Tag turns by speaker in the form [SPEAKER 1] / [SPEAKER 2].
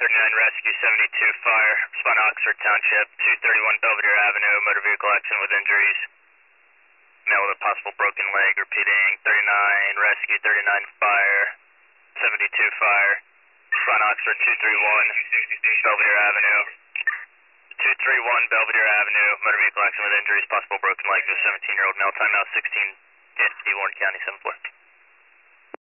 [SPEAKER 1] 39 Rescue 72 Fire, respond Oxford Township, 231 Belvedere Avenue, motor vehicle accident with injuries. Male with a possible broken leg, repeating 39 Rescue 39 Fire, 72 Fire, respond Oxford 231 Belvedere Avenue. 231 Belvedere Avenue, motor vehicle accident with injuries, possible broken leg to a 17-year-old male, timeout 1650, Warren County 7-4.